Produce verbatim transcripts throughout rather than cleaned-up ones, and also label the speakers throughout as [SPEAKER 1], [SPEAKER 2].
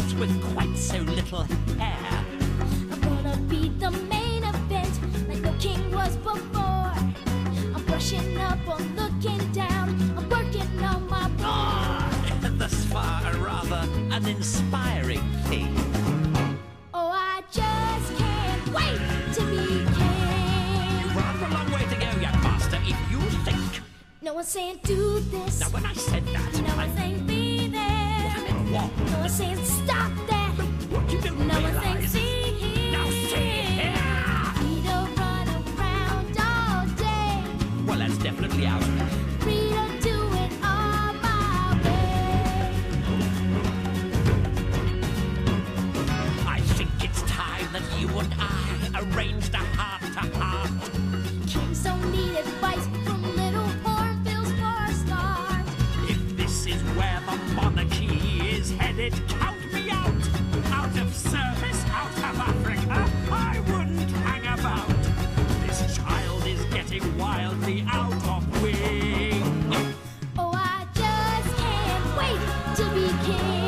[SPEAKER 1] horse with quite so little hair.
[SPEAKER 2] I'm gonna be the main event, like no king was before. I'm brushing up, I'm looking down, I'm working on my roar.
[SPEAKER 1] Thus far, a rather uninspiring thing.
[SPEAKER 2] Oh, I just can't wait to be king.
[SPEAKER 1] You've rather a long way to go, young master, if you think.
[SPEAKER 2] No one's saying do this.
[SPEAKER 1] Now, when I said that,
[SPEAKER 2] No one's saying be there.
[SPEAKER 1] I meant what?
[SPEAKER 2] No one's saying stop that.
[SPEAKER 1] What you don't
[SPEAKER 2] No one's saying
[SPEAKER 1] realize.
[SPEAKER 2] see here.
[SPEAKER 1] Now see here.
[SPEAKER 2] We don't run around all day.
[SPEAKER 1] Well, that's definitely out.
[SPEAKER 2] We don't do it all my way.
[SPEAKER 1] I think it's time that you and I arranged a heart-to-heart.
[SPEAKER 2] Kings don't need advice from little hornbills for a start.
[SPEAKER 1] If this is where the monarchy is headed, count me out. Out of service, out of Africa, I wouldn't hang about. This child is getting wildly out of wing.
[SPEAKER 2] Oh, I just can't wait to be king.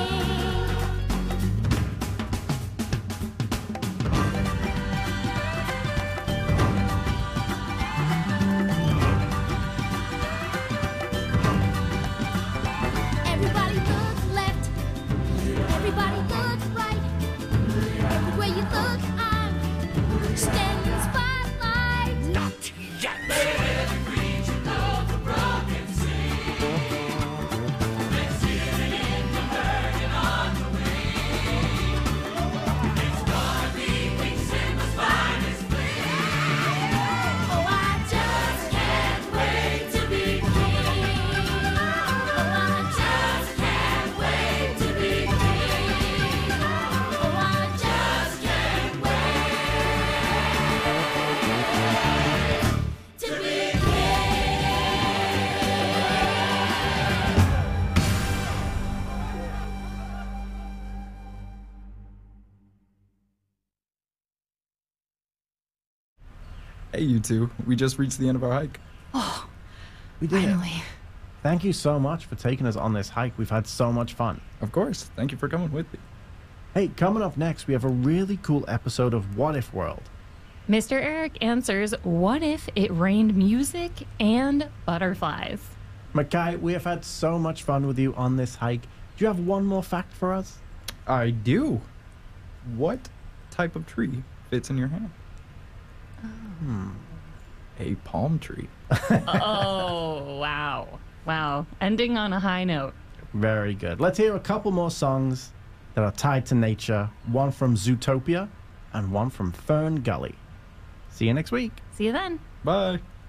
[SPEAKER 2] Everybody look left. Everybody look right. Everywhere you look, I'm standing spotlight.
[SPEAKER 1] Not yet.
[SPEAKER 2] Oh, I just can't wait to be king. Oh, I just can't wait to be king. Oh, I just can't wait to be king.
[SPEAKER 3] Hey, you two. We just reached the end of our hike.
[SPEAKER 4] We did it.
[SPEAKER 5] Finally.
[SPEAKER 4] Thank you so much for taking us on this hike. We've had so much fun.
[SPEAKER 3] Of course. Thank you for coming with me.
[SPEAKER 4] Hey, coming up next, we have a really cool episode of What If World.
[SPEAKER 5] Mister Eric answers, what if it rained music and butterflies?
[SPEAKER 4] Mackay, we have had so much fun with you on this hike. Do you have one more fact for us?
[SPEAKER 3] I do. What type of tree fits in your hand?
[SPEAKER 4] Hmm.
[SPEAKER 3] A palm tree.
[SPEAKER 5] Oh, wow. Wow. Ending on a high note.
[SPEAKER 4] Very good. Let's hear a couple more songs that are tied to nature. One from Zootopia and one from Fern Gully. See you next week.
[SPEAKER 5] See you then.
[SPEAKER 3] Bye.